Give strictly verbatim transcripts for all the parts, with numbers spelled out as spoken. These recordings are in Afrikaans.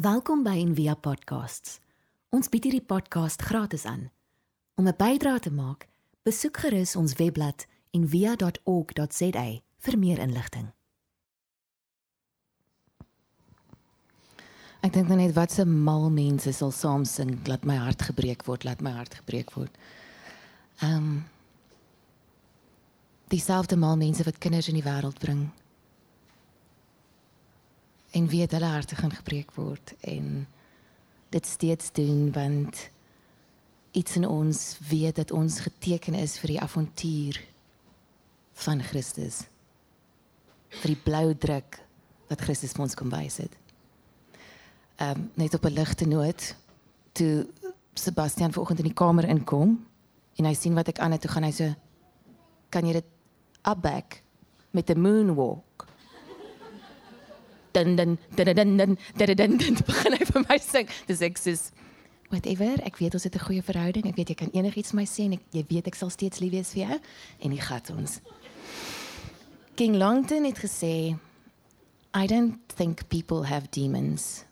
Welkom by Envia Podcasts. Ons bied hierdie podcast gratis aan. Om 'n bydrae te maak, besoek gerus ons webblad en via dot org dot za vir meer inligting. Ek dink nou net wat se mal mense sal saam sing, laat my hart gebreek word, laat my hart gebreek word. Ehm um, Dieselfde mal mense wat kinders in die wêreld bring. En weet hulle harte gaan gebreek word en dit steeds doen want iets in ons weet dat ons geteken is vir die avontuur van Christus. Vir die blou druk wat Christus vir ons kom wys het. Um, net op 'n ligte noot, toe Sebastian vanoggend in die kamer inkom en hy sien wat ek aan het, toe gaan hy so, kan jy dit upback met 'n moonwalk? Dan dan dan dan dan dan dan dan begin hy vir my sing. Dis ek sê, whatever, ek weet ons het 'n goeie verhouding, ek weet jy kan enigiets vir my sê en ek, jy weet ek sal steeds lief wees vir jou en die gat ons. King Longton het gesê, I don't think people have demons.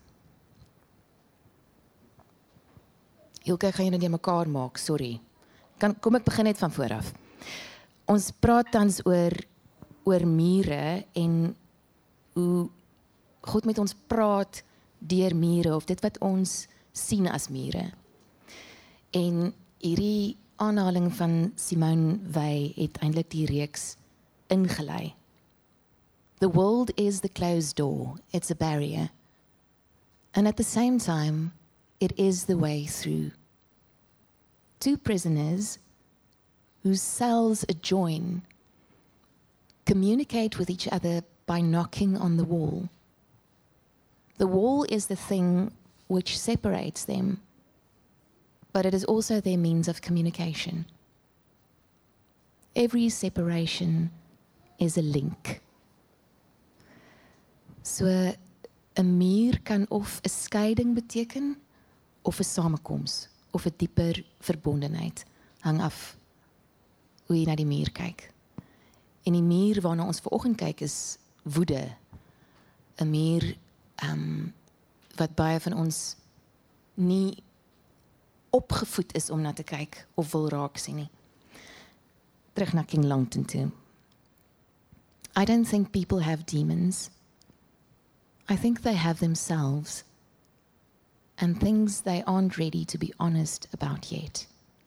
Ilke, gaan jy nou die mekaar maak, sorry. Kan, kom ek begin net van vooraf. Ons praat tans oor, oor mure en hoe God met ons praat deur mure, of dit wat ons sien as mure. En hierdie aanhaling van Simone Weil het eintlik die reeks ingelei. The world is the closed door, it's a barrier. And at the same time, it is the way through. Two prisoners whose cells adjoin communicate with each other by knocking on the wall. The wall is the thing which separates them, but it is also their means of communication. Every separation is a link. So 'n muur kan of 'n skeiding beteken, of 'n samekoms, of 'n dieper verbondenheid, hang af hoe jy na die muur kyk. En die muur waarna ons vanoggend kyk is woede. 'n Muur um, wat baie van ons nie opgevoed is om na te kyk of wil raak sien nie. Terug na King Longton toe. I don't think people have demons. I think they have themselves. And things they aren't ready to be honest about yet.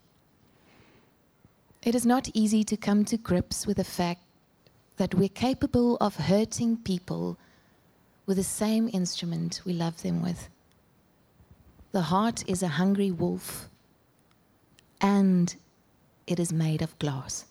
It is not easy to come to grips with the fact that we're capable of hurting people with the same instrument we love them with. The heart is a hungry wolf, and it is made of glass.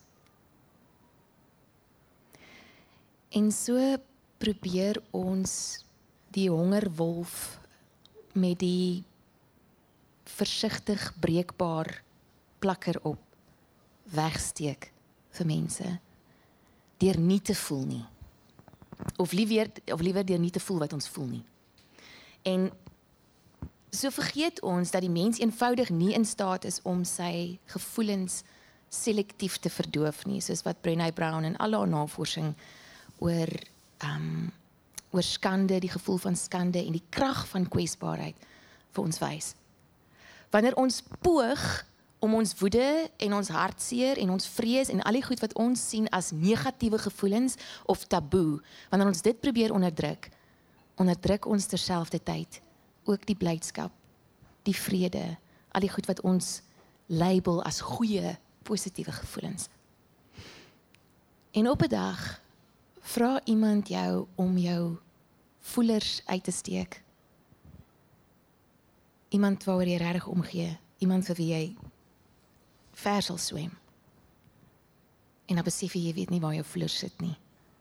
En so probeer ons die hongerwolf met die versigtig breekbaar plakker op wegsteek vir mense, deur nie te voel nie. Of liewer, of liewer deur nie te voel wat ons voel nie. En so vergeet ons dat die mens eenvoudig nie in staat is om sy gevoelens selektief te verdoof nie, soos wat Brené Brown en al haar navorsing oor, um, oor skande, die gevoel van skande en die krag van kwesbaarheid vir ons wys. Wanneer ons poog om ons woede en ons hartseer en ons vrees en al die goed wat ons sien as negatiewe gevoelens of taboe, wanneer ons dit probeer onderdruk, onderdruk ons terselfdertyd ook die blydskap, die vrede, al die goed wat ons label as goeie, positiewe gevoelens. En op 'n dag vra iemand jou om jou voelers uit te steek. Iemand waaroor jy regtig omgee, iemand vir wie jy ver sal swem. En dan besef jy, jy weet nie waar jou voelers sit nie.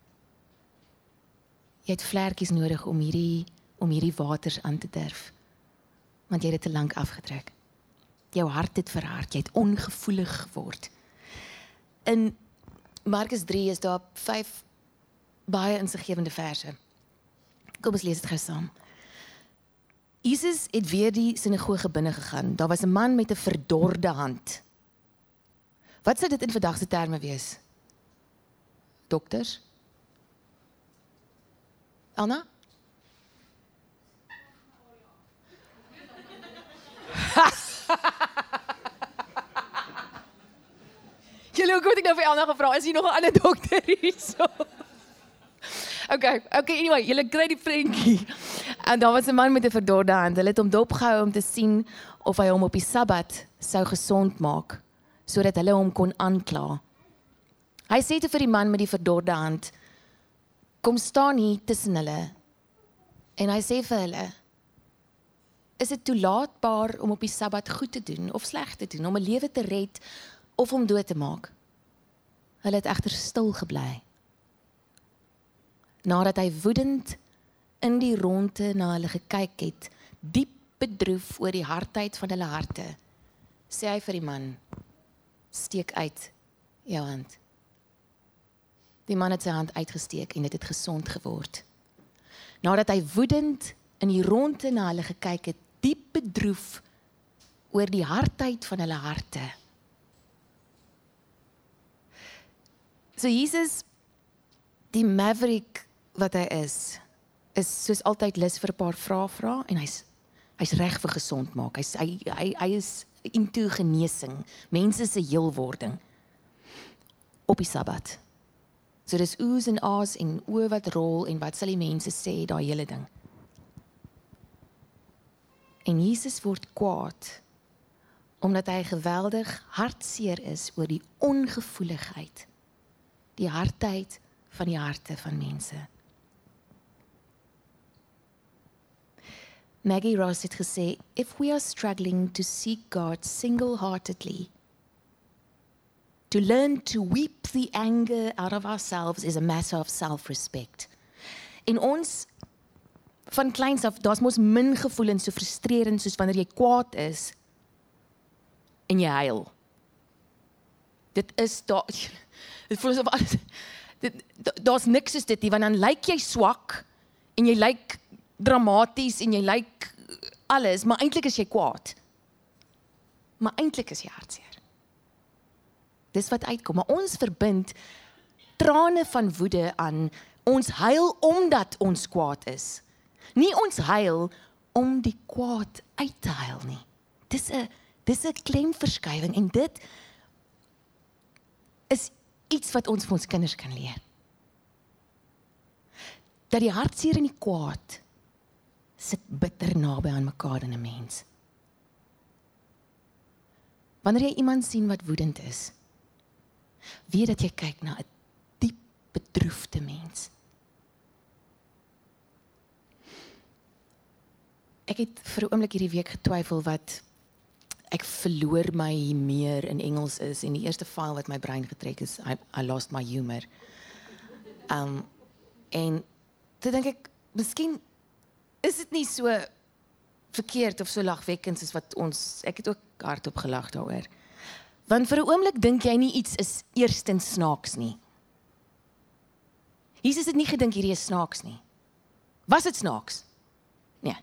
Jy het vlekkies nodig om hierdie, om hierdie waters aan te durf, want jy het dit te lank afgetrek. Jou hart het verhard, jy het ongevoelig geword. In Markus drie is daar vyf baie insiggewende verse. Kom ons lees dit gou saam. Jesus het weer die sinagoge binne gegaan. Daar was 'n man met 'n verdorde hand. Wat sou dit in vandag se terme wees? Dokters? Anna? Anna gevra, is hier nog 'n ander dokter hierso? Okay, okay, anyway, julle kry die prentjie. En daar was 'n man met 'n verdorde hand. Hulle het hom dopgehou om te sien of hy hom op die Sabbat sou gesond maak, sodat hulle hom kon aankla. Hy sê toe vir die man met die verdorde hand, kom staan hier tussen hulle. En hy sê vir hulle, is dit toelaatbaar om op die Sabbat goed te doen of sleg te doen, om 'n lewe te red of om dood te maak? Hulle het egter stil gebly. Nadat hy woedend in die ronde na hulle gekyk het, diep bedroef oor die hardheid van hulle harte, sê hy vir die man, steek uit jou hand. Die man het sy hand uitgesteek en dit het gesond geword. Nadat hy woedend in die ronde na hulle gekyk het, diep bedroef oor die hardheid van hulle harte. So Jesus, die maverick wat hy is, is soos altyd lus vir 'n paar vrae vra en hy's hy's reg vir gesond maak. Hy's hy hy hy is into genesing, mense se heelwording op die Sabbat. So dis oes en aas en oë wat rol en wat sal die mense sê, daai hele ding. En Jesus word kwaad omdat hy geweldig hartseer is oor die ongevoeligheid, die hardheid van die harte van mense. Maggie Ross het gesê, if we are struggling to seek God single-heartedly, to learn to weep the anger out of ourselves is a matter of self-respect. En ons, van kleins af, daar's mos min gevoelens so frustrerend soos wanneer jy kwaad is en jy huil. Dit is daar, dit voel asof alles, dit, daar's niks soos dit nie, want dan lyk jy swak en jy lyk dramaties en jy lyk alles, maar eintlik is jy kwaad. Maar eintlik is jy hartseer. Dis wat uitkom, maar ons verbind trane van woede aan ons huil omdat ons kwaad is. Nie ons huil om die kwaad uit te huil nie. Dis 'n dis 'n klemverskywing en dit is iets wat ons vir ons kinders kan leer. Dat die hartseer en die kwaad sit bitter naby aan mekaar in 'n mens. Wanneer jy iemand sien wat woedend is, weet dat jy kyk na 'n diep bedroefde mens. Ek het vir 'n oomblik hierdie week getwyfel wat ek verloor my meer in Engels is en die eerste file wat my brein getrek is I, I lost my humor. Um, en toe dink ek, miskien is dit nie so verkeerd of so lagwekkend soos wat ons, ek het ook hardop gelag daaroor. Want vir 'n oomblik dink jy nie iets is eerstens snaaks nie. Jesus het nie gedink hierdie is snaaks nie. Was dit snaaks? Nee.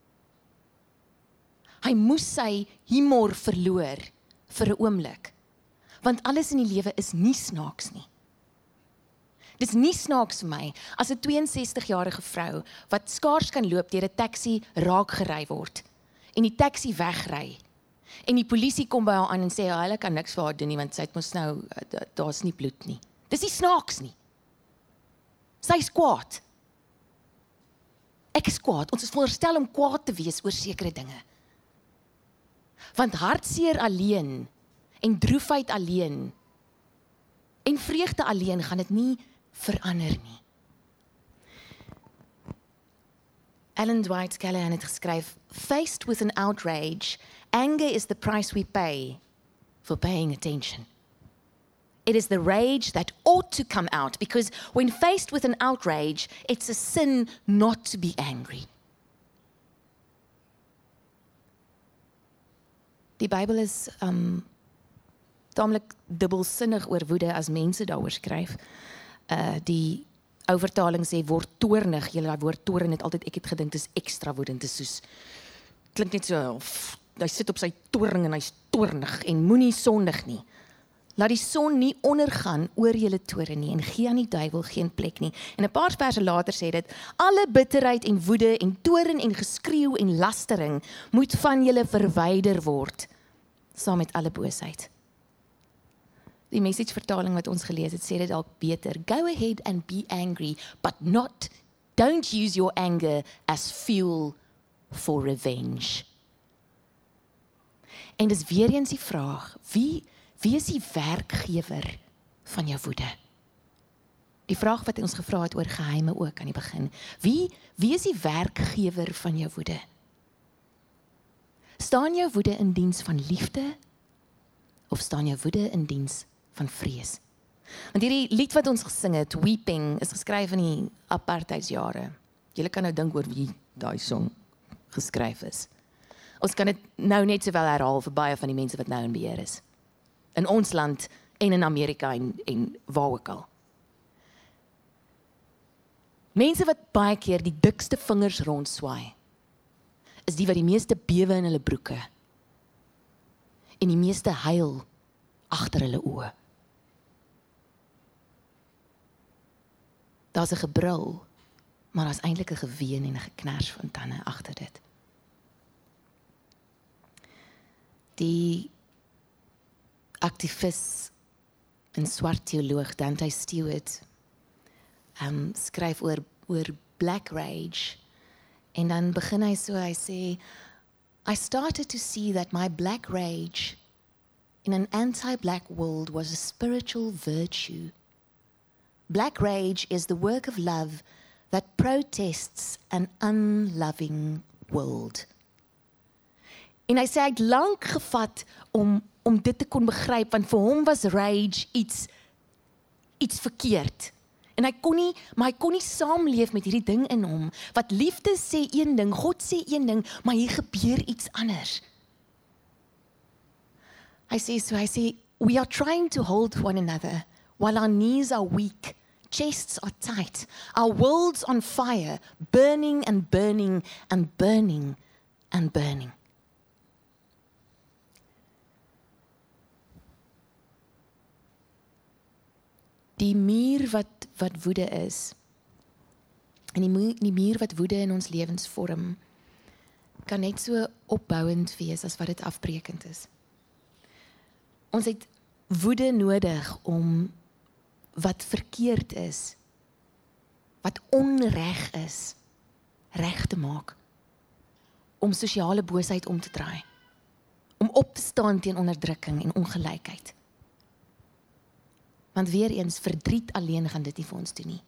Hy moes sy humor verloor vir 'n oomblik. Want alles in die lewe is nie snaaks nie. Dit is nie snaaks vir my as 'n tweeënsestig-jarige vrou wat skaars kan loop deur 'n taxi raak gery word en die taxi wegry. En die polisie kom by haar aan en sê ja, hulle kan niks vir haar doen nie want sy het mos nou daar's nie bloed nie. Dis nie snaaks nie. Sy is kwaad. Ek is kwaad. Ons is veronderstel om kwaad te wees oor sekere dinge. Want hartseer alleen en droefheid alleen en vreugde alleen gaan dit nie verander nie. Ellen Dwight Callahan het geskryf, faced with an outrage, anger is the price we pay for paying attention. It is the rage that ought to come out because when faced with an outrage, it's a sin not to be angry. Die Bybel is um, taamlik dubbelsinnig oor woede as mense daaroor skryf. Uh, die ou vertaling sê word toornig. Julle daai woord toorn het altyd ek het gedink dis ekstra woedend, dis soos klink net so pff, hy sit op sy toorn en hy's toornig en moenie sondig nie. Laat die son nie ondergaan oor julle toorn nie en gee aan die duiwel geen plek nie. En 'n paar verse later sê dit, alle bitterheid en woede en toorn en geskreeu en lastering moet van julle verwyder word, saam met alle boosheid. die message vertaling wat ons gelees het, sê dit dalk beter. Go ahead and be angry, but not, don't use your anger as fuel for revenge. En dis weer eens die vraag, wie, wie is die werkgewer van jou woede? Die vraag wat ons gevra het oor geheime ook aan die begin. Wie, wie is die werkgewer van jou woede? Staan jou woede in diens van liefde, of staan jou woede in diens van vrees? Want hierdie lied wat ons gesing het, Weeping, is geskryf in die apartheidsjare. Julle kan nou dink oor wie daai song geskryf is. Ons kan dit nou net sowel herhaal vir baie van die mense wat nou in beheer is. In ons land en in Amerika en, en waar ook al. Mense wat baie keer die dikste vingers rondswaai, is die wat die meeste bewe in hulle broeke en die meeste huil agter hulle oë. Daar's 'n gebrul, maar daar's eintlik 'n geween en 'n geknars van tande agter dit. Die aktivis en swart teoloog Dante Stewart um, skryf oor, oor black rage en dan begin hy so, hy sê, I started to see that my black rage in an anti-black world was a spiritual virtue. Black rage is the work of love that protests an unloving world. En hy sê hy het lank gevat om, om dit te kon begryp, want vir hom was rage iets, iets verkeerd. En hy kon nie, maar hy kon nie saamleef met hierdie ding in hom, wat liefde sê een ding, God sê een ding, maar hier gebeur iets anders. Hy sê so, hy sê, we are trying to hold one another, while our knees are weak, chests are tight, our world's on fire, burning and burning and burning and burning. Die muur wat, wat woede is, en die muur, die muur wat woede in ons lewens vorm, kan net so opbouend wees as wat dit afbrekend is. Ons het woede nodig om wat verkeerd is, wat onreg is, reg te maak, om sosiale boosheid om te draai, om op te staan teen onderdrukking en ongelykheid. Want weer eens, verdriet alleen gaan dit nie vir ons doen nie.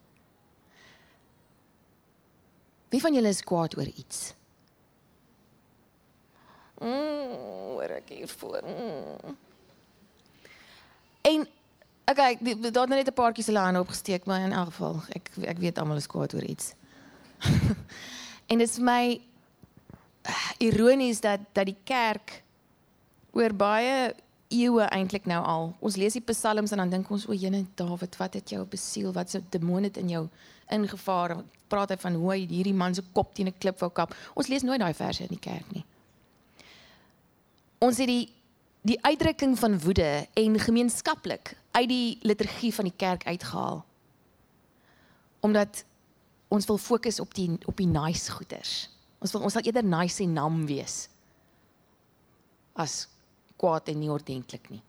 Wie van julle is kwaad oor iets? Mm, hoor ek hiervoor. Mm. En, okay, daar het net 'n paartjies hulle hande opgesteek, maar in elk geval, ek, ek weet almal is kwaad oor iets. En dit is vir my uh, ironies dat, dat die kerk oor baie eeue eintlik nou al. Ons lees die psalms en dan dink ons, o jene Dawid, wat het jou besiel, wat so demoon het in jou ingevaar, praat hy van hoe hy hierdie man se kop teen 'n klip wou kap. Ons lees nooit daai verse in die kerk nie. Ons het die, die uitdrukking van woede en gemeenskaplik uit die liturgie van die kerk uitgehaal. Omdat ons wil fokus op die, op die nice goeders. Ons wil, ons sal eerder nice en nam wees, as kwaad en nie ordentlik nie.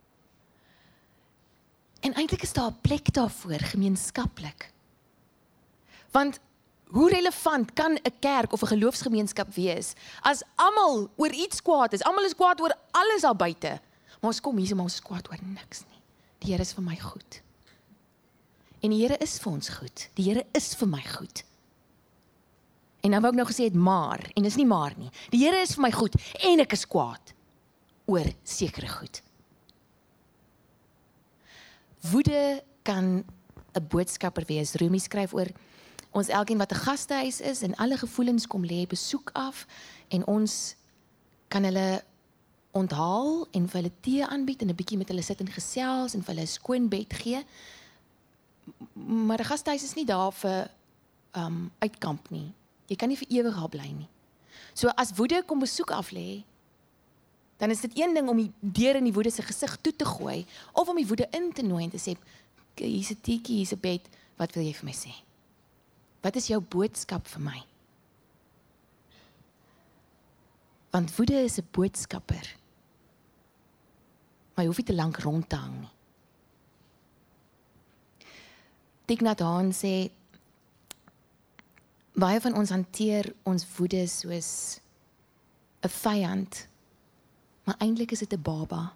En eintlik is daar 'n plek daarvoor, gemeenskaplik. Want hoe relevant kan 'n kerk of 'n geloofsgemeenskap wees, as almal oor iets kwaad is, almal is kwaad oor alles daar buite, maar ons kom hier, maar ons is kwaad oor niks nie. Die Here is vir my goed. En die Here is vir ons goed. Die Here is vir my goed. En nou wou ek nou gesê het maar, en is nie maar nie. Die Here is vir my goed, en ek is kwaad oor sekere goed. Woede kan 'n boodskapper wees. Rumi skryf oor ons elkeen wat 'n gastehuis is en alle gevoelens kom lê besoek af en ons kan hulle onthaal en vir hulle tee aanbied en 'n bietjie met hulle sit en gesels en vir hulle 'n skoon bed gee. Maar 'n gastehuis is nie daar vir um, uitkamp nie. Jy kan nie vir ewig daar bly nie. So as woede kom besoek af lê, dan is dit een ding om die deur in die woede se gesig toe te gooi, of om die woede in te nooi en te sê, hier's 'n teetjie, hier's 'n bed, wat wil jy vir my sê? Wat is jou boodskap vir my? Want woede is 'n boodskapper, maar jy hoef nie te lank rond te hang nie. Thich Nhat Hanh sê, baie van ons hanteer ons woede soos 'n vyand, maar eintlik is dit 'n baba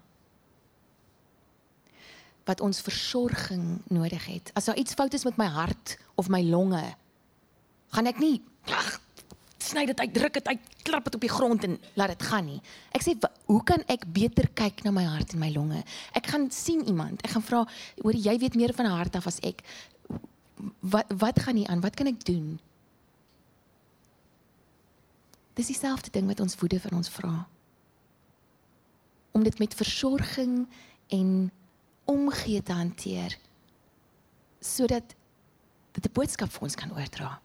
wat ons versorging nodig het. As daar iets fout is met my hart of my longe, gaan ek nie ach, sny dit uit, druk dit uit, klap dit op die grond en laat dit gaan nie. Ek sê, hoe kan ek beter kyk na my hart en my longe? Ek gaan sien iemand, ek gaan vra, hoor jy weet meer van 'n hart af as ek. Wat wat gaan nie aan? Wat kan ek doen? Dis dieselfde ding wat ons woede van ons vra. Om dit met versorging en omgee te hanteer, sodat dit 'n boodskap vir ons kan oordra.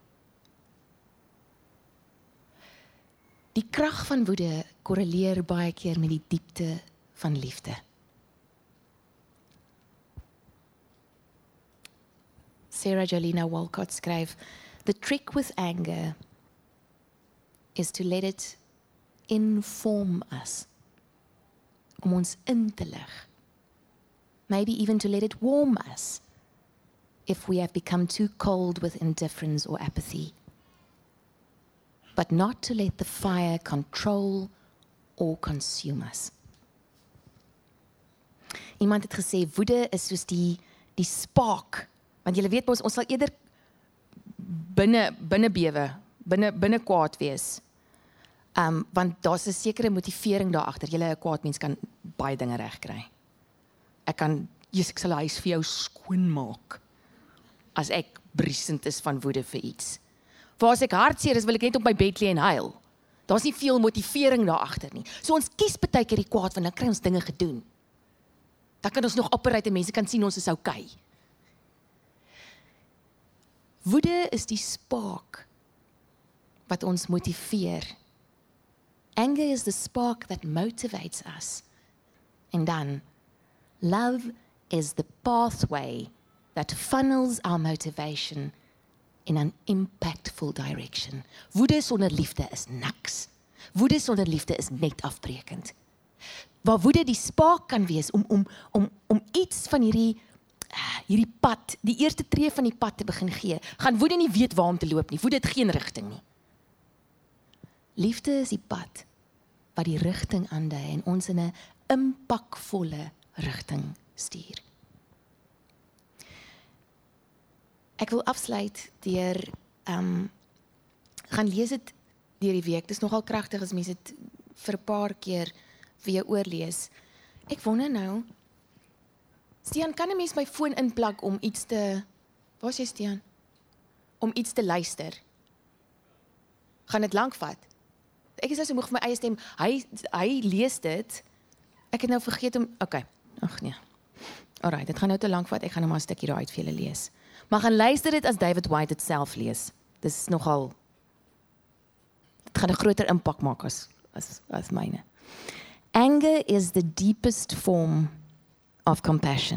Die krag van woede korreleer baie keer met die diepte van liefde. Sarah Jolina Walcott skryf, "The trick with anger is to let it inform us." Om ons in te lig. Maybe even to let it warm us if we have become too cold with indifference or apathy. But not to let the fire control or consume us. Iemand het gesê, woede is soos die, die spark, want julle weet ons, ons sal eerder binne, binne bewe, binne, binne kwaad wees, um, want daar's 'n sekere motivering daar agter. Julle 'n kwaad mens kan baie dinge reg kry. Ek kan, Jesus, ek sal die huis vir jou skoon maak, as ek briesend is van woede vir iets. Waar as ek hartseer is, wil ek net op my bed lê en huil. Daar's nie veel motivering daar agter nie. So ons kies baie keer die kwaad, want dan kry ons dinge gedoen. Dan kan ons nog operate en mense kan sien ons is okay. Woede is die spark wat ons motiveer. Anger is the spark that motivates us. En dan, love is the pathway that funnels our motivation in an impactful direction. Woede sonder liefde is niks. Woede sonder liefde is net afbrekend. Waar woede die spark kan wees om om om om iets van hierdie hierdie pad, die eerste tree van die pad te begin gee, gaan woede nie weet waar om te loop nie. Woede het geen rigting nie. Liefde is die pad wat die rigting aandui en ons in 'n impakvolle rigting stuur. Ek wil afsluit deur um, gaan lees dit deur die week. Dit is nogal kragtig as mense dit vir 'n paar keer weer oorlees. Ek wonder nou, Stian, kan 'n mens my foon inplug om iets te, waar is jy Stian? Om iets te luister? Gaan dit lank vat? Ek is nou so moeg vir my eie stem. Hy hy lees dit. Ek het nou vergeet om, okay. Ag nee. Alright, dit gaan nou te lank vat. Ek gaan nou maar 'n stukkie daar uit vir julle lees. Maar gaan luister dit as David White dit self lees. Dis nogal, dit gaan 'n groter impak maak as as as myne. Anger is the deepest form of compassion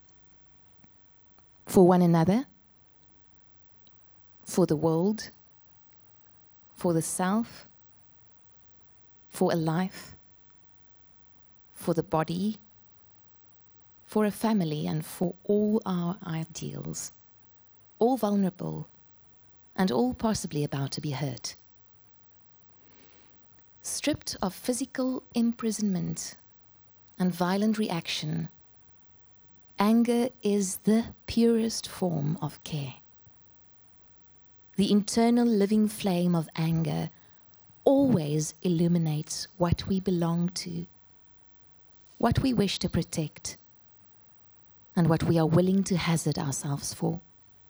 for one another, for the world, for the self, for a life, for the body, for a family, and for all our ideals, all vulnerable and all possibly about to be hurt. Stripped of physical imprisonment and violent reaction, anger is the purest form of care. The internal living flame of anger always illuminates what we belong to, what we wish to protect, and what we are willing to hazard ourselves for.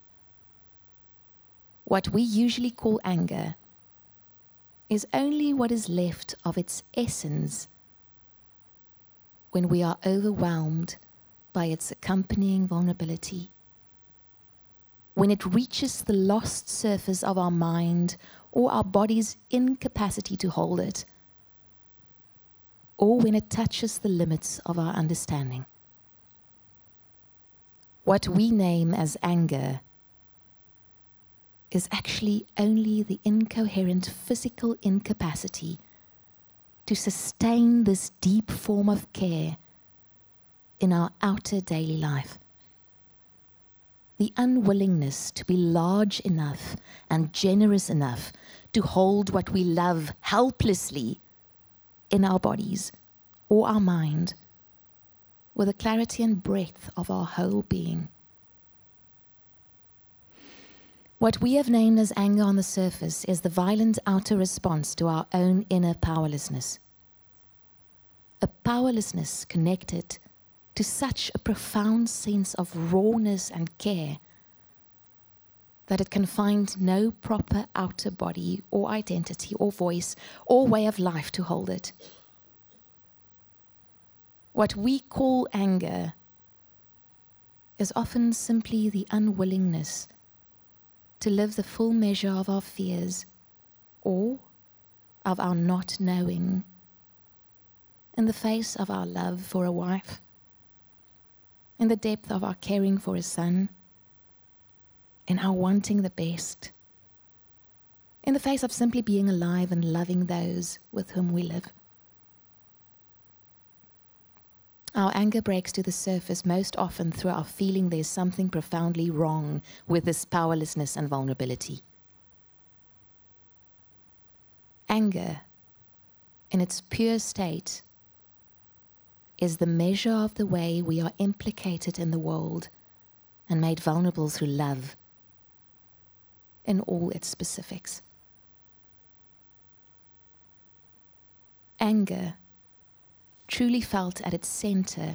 What we usually call anger is only what is left of its essence when we are overwhelmed by its accompanying vulnerability, when it reaches the lost surface of our mind or our body's incapacity to hold it, or when it touches the limits of our understanding. What we name as anger is actually only the incoherent physical incapacity to sustain this deep form of care in our outer daily life. the unwillingness to be large enough and generous enough to hold what we love helplessly in our bodies or our mind with the clarity and breadth of our whole being. What we have named as anger on the surface is the violent outer response to our own inner powerlessness. A powerlessness connected to such a profound sense of rawness and care that it can find no proper outer body or identity or voice or way of life to hold it. What we call anger is often simply the unwillingness to live the full measure of our fears or of our not knowing in the face of our love for a wife, in the depth of our caring for a son, in our wanting the best, in the face of simply being alive and loving those with whom we live. Our anger breaks to the surface most often through our feeling there's something profoundly wrong with this powerlessness and vulnerability. Anger, in its pure state, is the measure of the way we are implicated in the world and made vulnerable through love in all its specifics. Anger, truly felt at its center,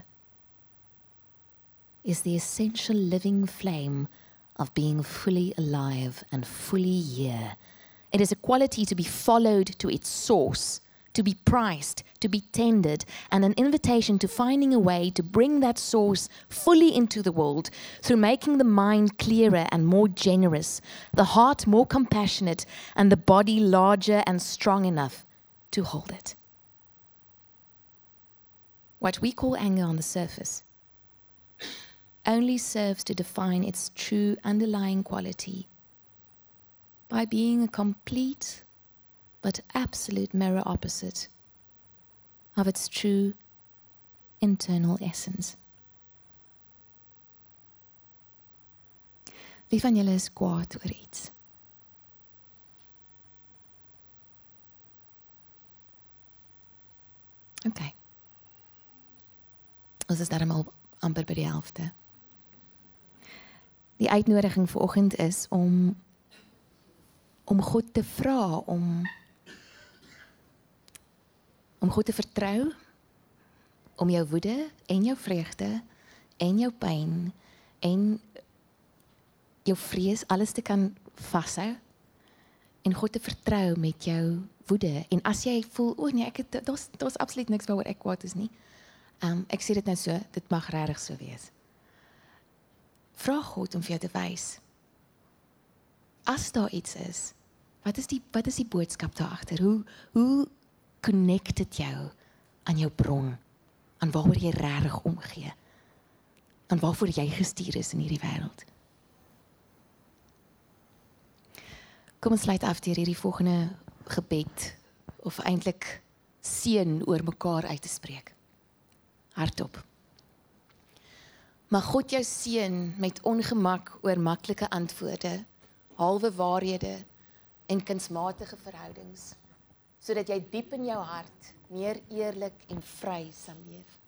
is the essential living flame of being fully alive and fully here. It is a quality to be followed to its source, to be prized, to be tended, and an invitation to finding a way to bring that source fully into the world through making the mind clearer and more generous, the heart more compassionate, and the body larger and strong enough to hold it. What we call anger on the surface only serves to define its true underlying quality by being a complete but absolute mirror opposite of its true internal essence. Wie van julle is kwaad oor iets? Okay. Ons is daarom al amper by die helfte. Die uitnodiging vir oggend is om om God te vra om om God te vertrou, om jou woede en jou vreugde en jou pyn en jou vrees alles te kan vashou en God te vertrou met jou woede. En as jy voel, o nee, ek het daar's daar's absoluut niks waaroor ek kwaad is nie. Um, ek sê dit nou so, dit mag regtig so wees. Vra God om vir jou te wys. As daar iets is, wat is die wat is die boodskap daar agter? Hoe hoe connect dit jou aan jou bron, aan waaroor jy regtig omgee, aan waarvoor jy gestuur is in hierdie wêreld. Kom ons sluit af deur hierdie volgende gebed, of eintlik seën oor mekaar uit te spreek. Hardop. Mag God jou seën met ongemak oor maklike antwoorde, halwe waarhede en kunsmatige verhoudings, sodat jy diep in jou hart meer eerlik en vry sal leef.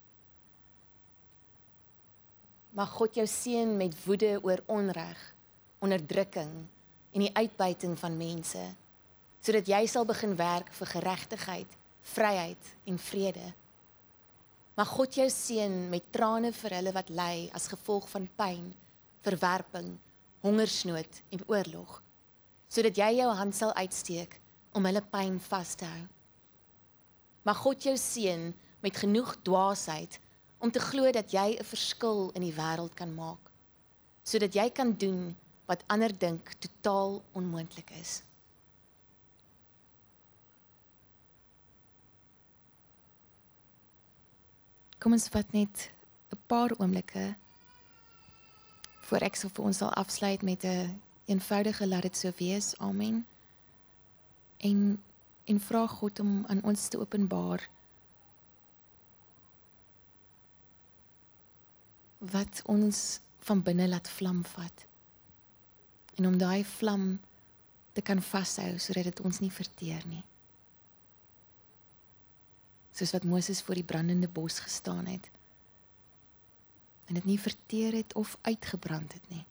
Mag God jou seën met woede oor onreg, onderdrukking en die uitbuiting van mense, sodat jy sal begin werk vir geregtigheid, vryheid en vrede. Mag God jou seën met trane vir hulle wat ly as gevolg van pyn, verwerping, hongersnood en oorlog, sodat jy jou hand sal uitsteek om hulle pyn vas te hou. Mag God jou seën met genoeg dwaasheid om te glo dat jy 'n verskil in die wêreld kan maak, sodat jy kan doen wat ander dink totaal onmoontlik is. Kom ons vat net 'n paar oomblikke voor ek so vir ons sal afsluit met 'n eenvoudige laat dit so wees, amen. En en vra God om aan ons te openbaar wat ons van binne laat vlam vat. En om daai vlam te kan vashou, sodat dit ons nie verteer nie. Soos wat Moses voor die brandende bos gestaan het, en dit nie verteer het of uitgebrand het nie.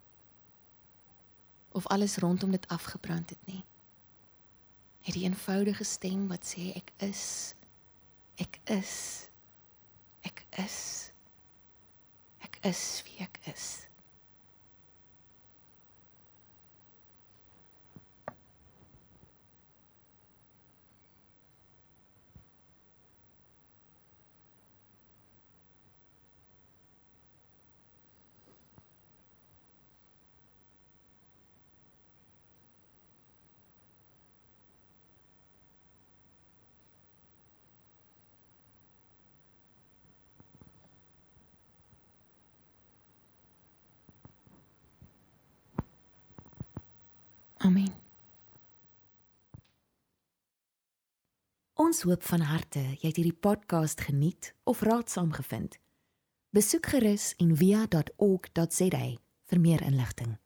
Of alles rondom dit afgebrand het nie. Het die eenvoudige stem wat sê, ek is, ek is, ek is, ek is wie ek is. Amen. Ons hoop van harte jy het hierdie podcast geniet of raadsaam gevind. Besoek gerus en via dot org dot za vir meer inligting.